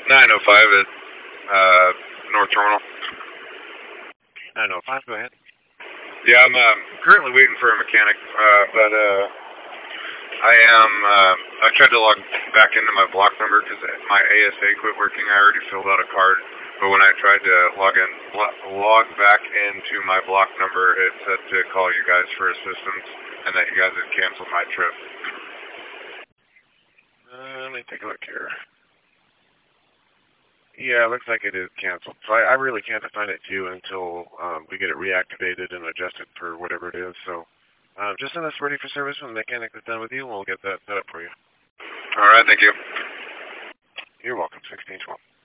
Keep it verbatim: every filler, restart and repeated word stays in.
nine oh five at uh, North Terminal. nine oh five, go ahead. Yeah, I'm um, currently waiting for a mechanic, uh, but uh, I am. Uh, I tried to log back into my block number because my A S A quit working. I already filled out a card, but when I tried to log in, log back into my block number, it said to call you guys for assistance, and that you guys had canceled my trip. Uh, let me take a look here. Yeah, it looks like it is canceled. So I, I really can't assign it to you until um, we get it reactivated and adjusted for whatever it is. So uh, just send us ready for service when the mechanic is done with you, and we'll get that set up for you. All right, thank you. You're welcome, sixteen twelve.